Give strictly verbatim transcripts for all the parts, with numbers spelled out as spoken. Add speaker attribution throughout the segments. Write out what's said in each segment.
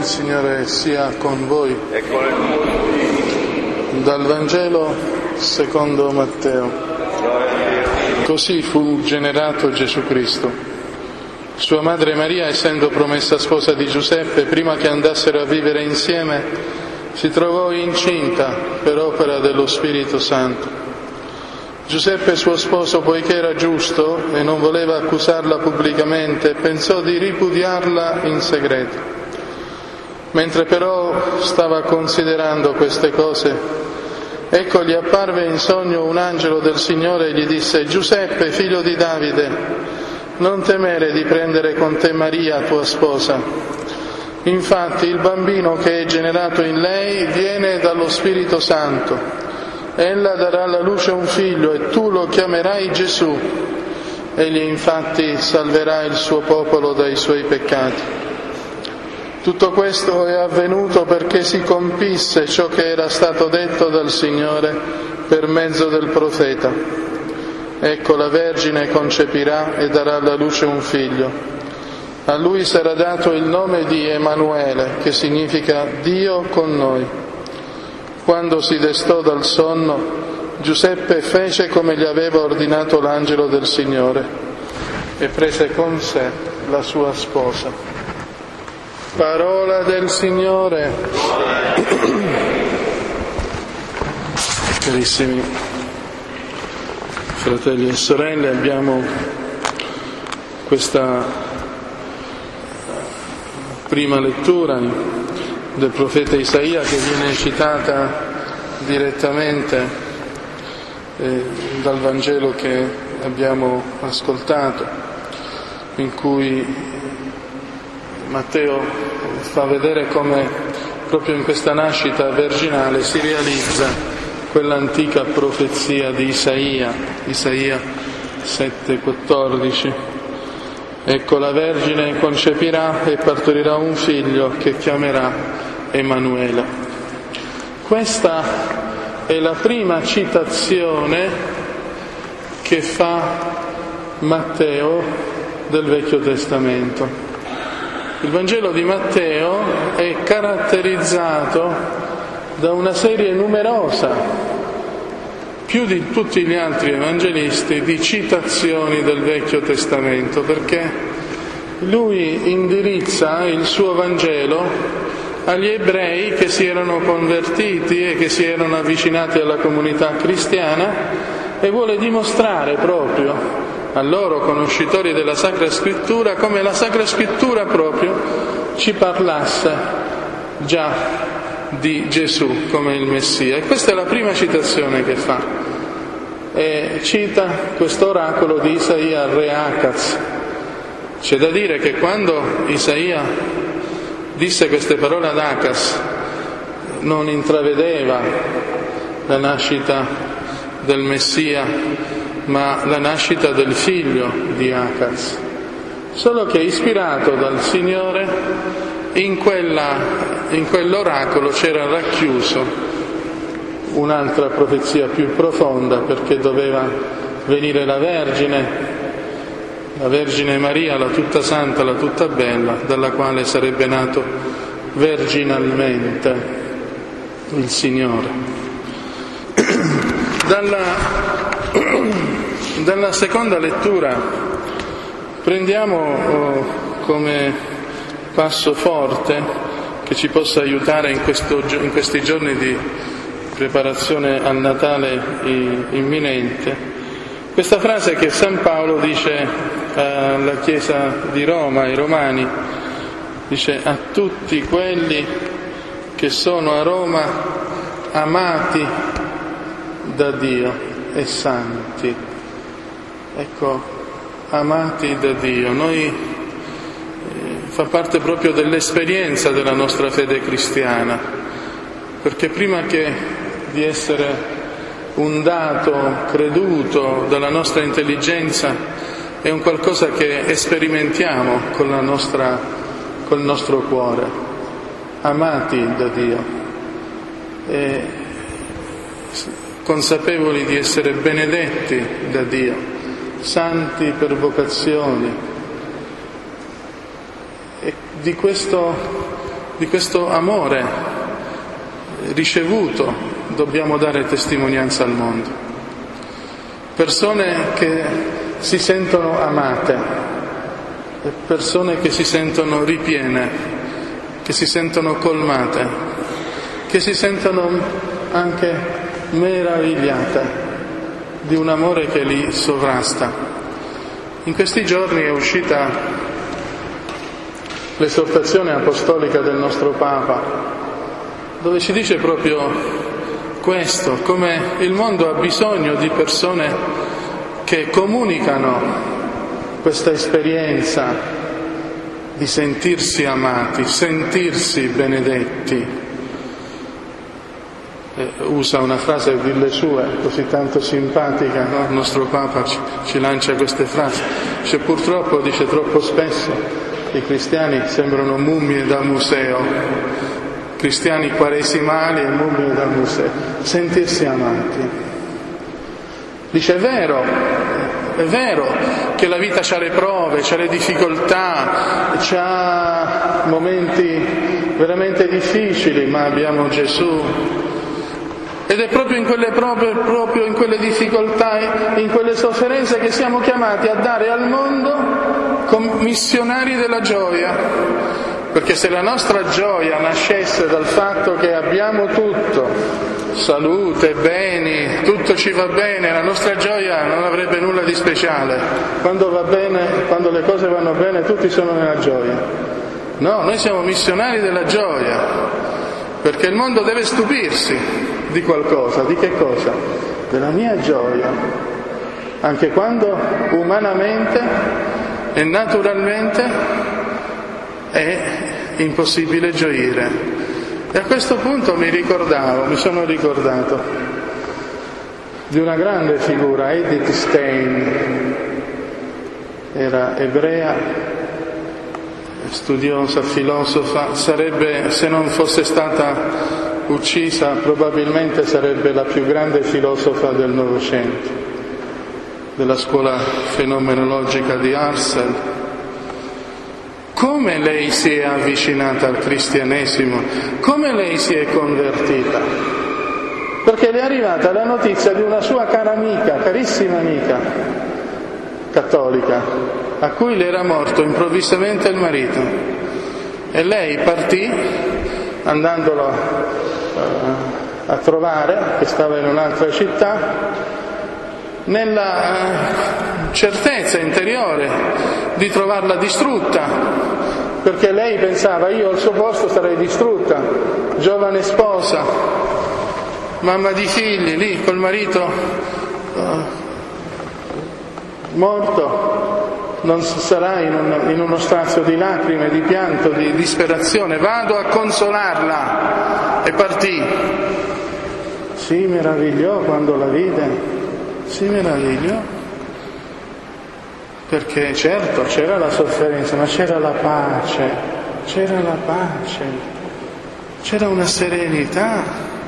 Speaker 1: Il Signore sia con voi.
Speaker 2: E con il tuo spirito.
Speaker 1: Dal Vangelo secondo Matteo. Così fu generato Gesù Cristo. Sua madre Maria, essendo promessa sposa di Giuseppe, prima che andassero a vivere insieme, si trovò incinta per opera dello Spirito Santo. Giuseppe, suo sposo, poiché era giusto e non voleva accusarla pubblicamente, pensò di ripudiarla in segreto. Mentre però stava considerando queste cose, ecco gli apparve in sogno un angelo del Signore e gli disse: Giuseppe, figlio di Davide, non temere di prendere con te Maria, tua sposa. Infatti il bambino che è generato in lei viene dallo Spirito Santo. Ella darà alla luce un figlio e tu lo chiamerai Gesù. Egli infatti salverà il suo popolo dai suoi peccati. Tutto questo è avvenuto perché si compisse ciò che era stato detto dal Signore per mezzo del profeta. Ecco, la Vergine concepirà e darà alla luce un figlio. A lui sarà dato il nome di Emanuele, che significa Dio con noi. Quando si destò dal sonno, Giuseppe fece come gli aveva ordinato l'angelo del Signore e prese con sé la sua sposa. Parola del Signore. Carissimi fratelli e sorelle, abbiamo questa prima lettura del profeta Isaia che viene citata direttamente eh, dal Vangelo che abbiamo ascoltato, in cui Matteo fa vedere come proprio in questa nascita virginale si realizza quell'antica profezia di Isaia, Isaia sette quattordici. Ecco, la Vergine concepirà e partorirà un figlio che chiamerà Emanuele. Questa è la prima citazione che fa Matteo del Vecchio Testamento. Il Vangelo di Matteo è caratterizzato da una serie numerosa, più di tutti gli altri evangelisti, di citazioni del Vecchio Testamento, perché lui indirizza il suo Vangelo agli ebrei che si erano convertiti e che si erano avvicinati alla comunità cristiana e vuole dimostrare proprio a loro conoscitori della Sacra Scrittura come la Sacra Scrittura proprio ci parlasse già di Gesù come il Messia. E questa è la prima citazione che fa. E cita questo oracolo di Isaia al re Acaz. C'è da dire che quando Isaia disse queste parole ad Acaz non intravedeva la nascita del Messia, ma la nascita del figlio di Acaz. Solo che ispirato dal Signore, in quella, in quell'oracolo c'era racchiuso un'altra profezia più profonda, perché doveva venire la Vergine, la Vergine Maria, la tutta santa, la tutta bella, dalla quale sarebbe nato virginalmente il Signore. Dalla, dalla seconda lettura prendiamo oh, come passo forte che ci possa aiutare in, questo, in questi giorni di preparazione al Natale imminente, questa frase che San Paolo dice alla Chiesa di Roma, ai Romani, dice: a tutti quelli che sono a Roma amati da Dio e santi. Ecco, amati da Dio. Noi eh, fa parte proprio dell'esperienza della nostra fede cristiana, perché prima che di essere un dato creduto dalla nostra intelligenza è un qualcosa che sperimentiamo con la nostra, col nostro cuore, amati da Dio, e consapevoli di essere benedetti da Dio, santi per vocazione. E di questo di questo amore ricevuto dobbiamo dare testimonianza al mondo. Persone che si sentono amate, persone che si sentono ripiene, che si sentono colmate, che si sentono anche meravigliate di un amore che li sovrasta. In questi giorni è uscita l'esortazione apostolica del nostro Papa, dove ci dice proprio questo, come il mondo ha bisogno di persone che comunicano questa esperienza di sentirsi amati, sentirsi benedetti. Eh, usa una frase delle sue, così tanto simpatica, no? Il nostro Papa ci, ci lancia queste frasi. Dice, purtroppo, dice, troppo spesso i cristiani sembrano mummie da museo, cristiani quaresimali e mummie da museo. Sentirsi amati. Dice, è vero, è vero che la vita c'ha le prove, c'ha le difficoltà, c'ha momenti veramente difficili, ma abbiamo Gesù. Ed è proprio in quelle prove, proprio in quelle difficoltà, in quelle sofferenze che siamo chiamati a dare al mondo come missionari della gioia. Perché se la nostra gioia nascesse dal fatto che abbiamo tutto, salute, beni, tutto ci va bene, la nostra gioia non avrebbe nulla di speciale. Quando va bene, quando le cose vanno bene, tutti sono nella gioia. No, noi siamo missionari della gioia, perché il mondo deve stupirsi di qualcosa. Di che cosa? Della mia gioia, anche quando umanamente e naturalmente è impossibile gioire. E a questo punto mi ricordavo, mi sono ricordato di una grande figura, Edith Stein, era ebrea, studiosa, filosofa, sarebbe, se non fosse stata uccisa, probabilmente sarebbe la più grande filosofa del Novecento, della scuola fenomenologica di Husserl. Come lei si è avvicinata al cristianesimo? Come lei si è convertita? Perché le è arrivata la notizia di una sua cara amica, carissima amica, cattolica, a cui le era morto improvvisamente il marito. E lei partì, andandolo uh, a trovare, che stava in un'altra città, nella certezza interiore di trovarla distrutta, perché lei pensava, io al suo posto sarei distrutta, giovane sposa, mamma di figli, lì col marito uh, morto, non sarà in, un, in uno strazio di lacrime, di pianto, di disperazione. Vado a consolarla. E partì. Si meravigliò quando la vide. Si meravigliò, perché certo c'era la sofferenza, ma c'era la pace, c'era la pace, c'era una serenità,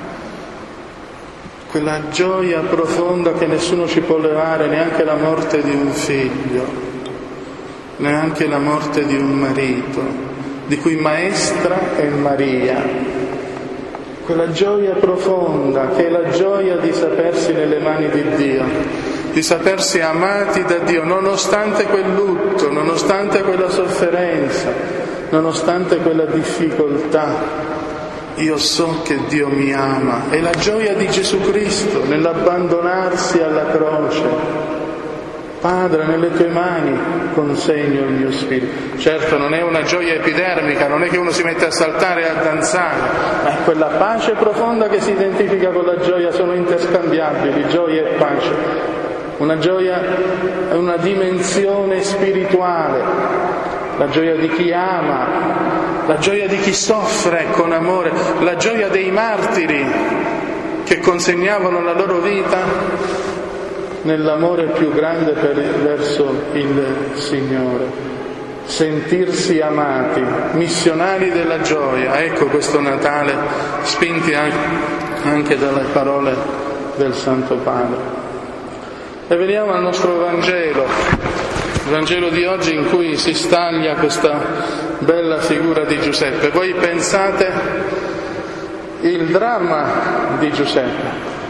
Speaker 1: quella gioia profonda che nessuno ci può levare, neanche la morte di un figlio, neanche la morte di un marito, di cui maestra è Maria. Quella gioia profonda che è la gioia di sapersi nelle mani di Dio, di sapersi amati da Dio nonostante quel lutto, nonostante quella sofferenza, nonostante quella difficoltà. Io so che Dio mi ama. È la gioia di Gesù Cristo nell'abbandonarsi alla croce. Padre, nelle tue mani consegno il mio spirito. Certo, non è una gioia epidermica, non è che uno si mette a saltare e a danzare, ma è quella pace profonda che si identifica con la gioia, sono interscambiabili, gioia e pace. Una gioia è una dimensione spirituale, la gioia di chi ama, la gioia di chi soffre con amore, la gioia dei martiri che consegnavano la loro vita nell'amore più grande per, verso il Signore. Sentirsi amati, missionari della gioia. Ecco questo Natale, spinti anche dalle parole del Santo Padre. E veniamo al nostro Vangelo. Il Vangelo di oggi in cui si staglia questa bella figura di Giuseppe. Voi pensate il dramma di Giuseppe,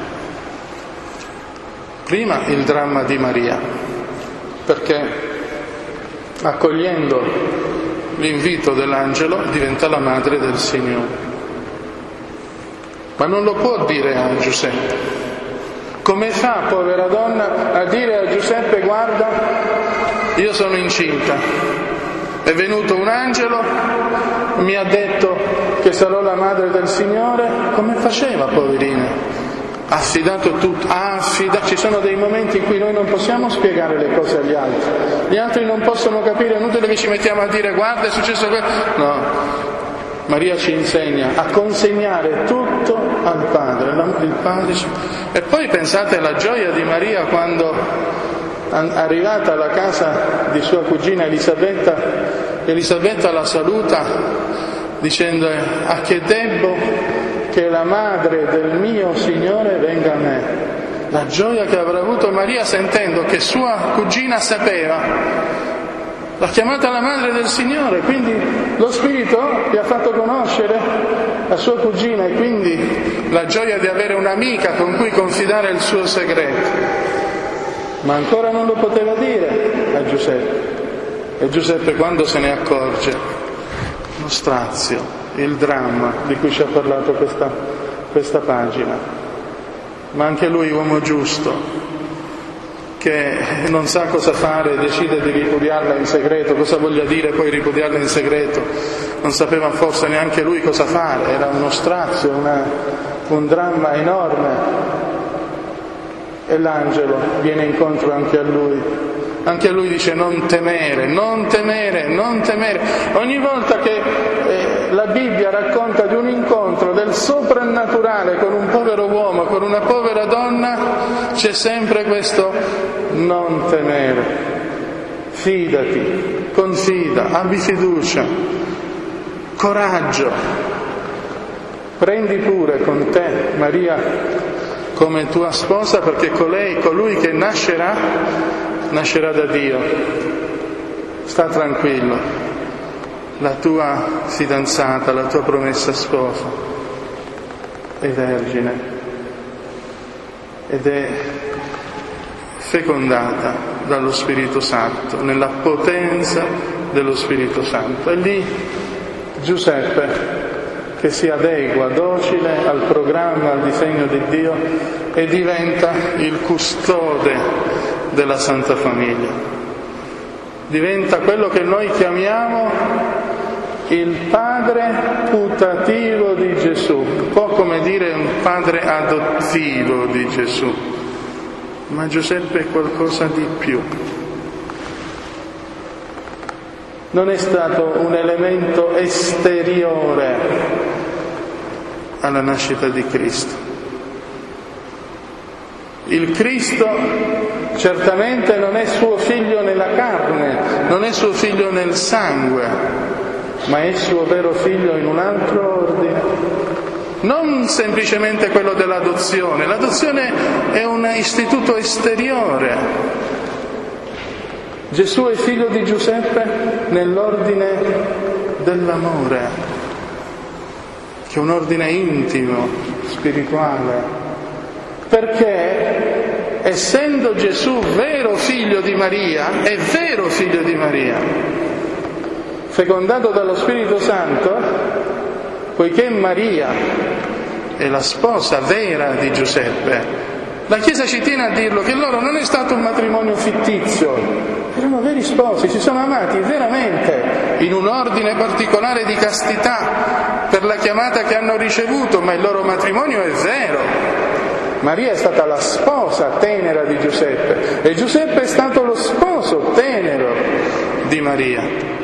Speaker 1: prima il dramma di Maria, perché accogliendo l'invito dell'angelo diventa la madre del Signore. Ma non lo può dire a Giuseppe. Come fa, povera donna, a dire a Giuseppe: guarda, io sono incinta, è venuto un angelo, mi ha detto che sarò la madre del Signore? Come faceva, poverina? Ha affidato tutto, ha affidato. Ci sono dei momenti in cui noi non possiamo spiegare le cose agli altri, gli altri non possono capire, è inutile che ci mettiamo a dire: guarda, è successo questo. No. Maria ci insegna a consegnare tutto al Padre, il Padre. E poi pensate alla gioia di Maria quando, arrivata alla casa di sua cugina Elisabetta, Elisabetta la saluta dicendo: a che debbo che la madre del mio Signore venga a me. La gioia che avrà avuto Maria sentendo che sua cugina sapeva. L'ha chiamata la madre del Signore, quindi lo Spirito gli ha fatto conoscere la sua cugina e quindi la gioia di avere un'amica con cui confidare il suo segreto. Ma ancora non lo poteva dire a Giuseppe. E Giuseppe, quando se ne accorge, lo strazio, il dramma di cui ci ha parlato questa, questa pagina. Ma anche lui, uomo giusto, che non sa cosa fare, decide di ripudiarla in segreto. Cosa voglia dire poi ripudiarla in segreto? Non sapeva forse neanche lui cosa fare, era uno strazio, una, un dramma enorme. E l'angelo viene incontro anche a lui. Anche a lui dice: non temere, non temere, non temere. Ogni volta che eh, la Bibbia racconta di un incontro del soprannaturale con un povero uomo, con una povera donna, c'è sempre questo non temere. Fidati, confida, abbi fiducia, coraggio. Prendi pure con te Maria come tua sposa, perché colei, colui che nascerà, nascerà da Dio. Sta tranquillo, la tua fidanzata, la tua promessa sposa è vergine ed è fecondata dallo Spirito Santo, nella potenza dello Spirito Santo. E lì Giuseppe, che si adegua docile al programma, al disegno di Dio e diventa il custode della Santa Famiglia. Diventa quello che noi chiamiamo il padre putativo di Gesù, un po' come dire un padre adottivo di Gesù. Ma Giuseppe è qualcosa di più. Non è stato un elemento esteriore alla nascita di Cristo. Il Cristo certamente non è suo figlio nella carne, non è suo figlio nel sangue, ma è suo vero figlio in un altro ordine. Non semplicemente quello dell'adozione. L'adozione è un istituto esteriore. Gesù è figlio di Giuseppe nell'ordine dell'amore, che è un ordine intimo, spirituale. Perché, essendo Gesù vero figlio di Maria, è vero figlio di Maria, fecondato dallo Spirito Santo, poiché Maria è la sposa vera di Giuseppe, la Chiesa ci tiene a dirlo che loro non è stato un matrimonio fittizio, erano veri sposi, si sono amati veramente in un ordine particolare di castità per la chiamata che hanno ricevuto, ma il loro matrimonio è vero. Maria è stata la sposa tenera di Giuseppe e Giuseppe è stato lo sposo tenero di Maria.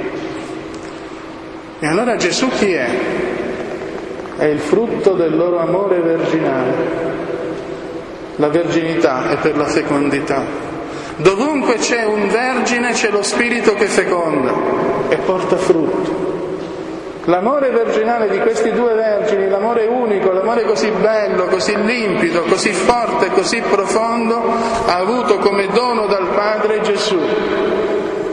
Speaker 1: E allora Gesù chi è? È il frutto del loro amore virginale. La verginità è per la fecondità. Dovunque c'è un vergine c'è lo Spirito che feconda e porta frutto. L'amore virginale di questi due vergini, l'amore unico, l'amore così bello, così limpido, così forte, così profondo, ha avuto come dono dal Padre Gesù.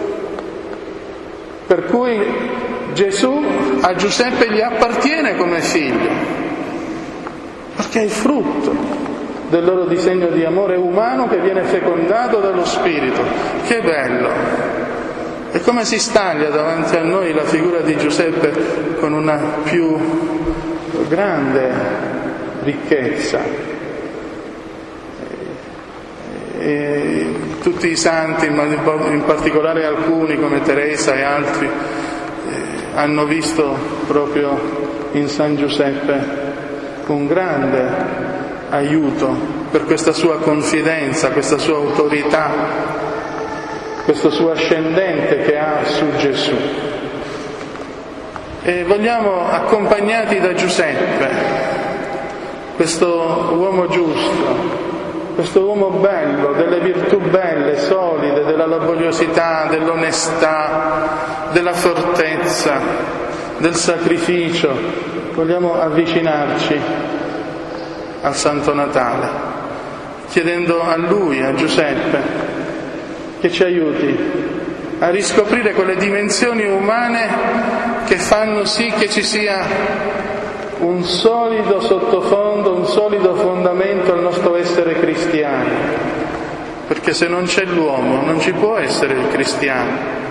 Speaker 1: Per cui Gesù a Giuseppe gli appartiene come figlio, perché è il frutto del loro disegno di amore umano che viene fecondato dallo Spirito. Che bello! E come si staglia davanti a noi la figura di Giuseppe con una più grande ricchezza. E tutti i santi, ma in particolare alcuni come Teresa e altri, hanno visto proprio in San Giuseppe un grande aiuto per questa sua confidenza, questa sua autorità, questo suo ascendente che ha su Gesù. E vogliamo, accompagnati da Giuseppe, questo uomo giusto, questo uomo bello, delle virtù belle, solide, della laboriosità, dell'onestà, della fortezza, del sacrificio, vogliamo avvicinarci al Santo Natale, chiedendo a Lui, a Giuseppe, che ci aiuti a riscoprire quelle dimensioni umane che fanno sì che ci sia un solido sottofondo, un solido fondamento al nostro essere cristiani, perché se non c'è l'uomo non ci può essere il cristiano.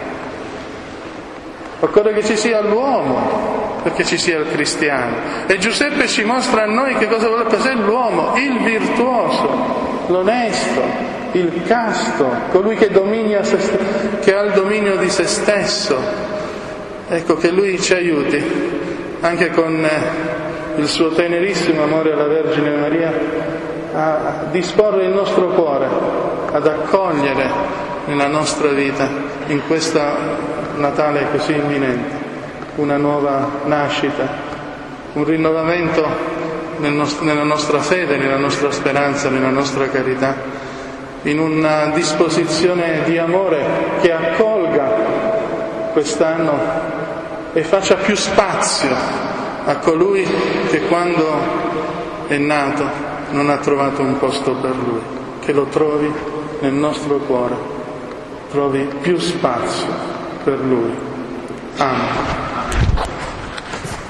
Speaker 1: Occorre che ci sia l'uomo perché ci sia il cristiano. E Giuseppe ci mostra a noi che cosa vuole, cos'è l'uomo: il virtuoso, l'onesto, il casto, colui che domina se st- che ha il dominio di se stesso. Ecco, che lui ci aiuti anche con il suo tenerissimo amore alla Vergine Maria a disporre il nostro cuore ad accogliere nella nostra vita, in questa Natale così imminente, una nuova nascita, un rinnovamento nel nost- nella nostra fede, nella nostra speranza, nella nostra carità, in una disposizione di amore che accolga quest'anno e faccia più spazio a colui che quando è nato non ha trovato un posto per lui, che lo trovi nel nostro cuore, trovi più spazio per lui. Amen.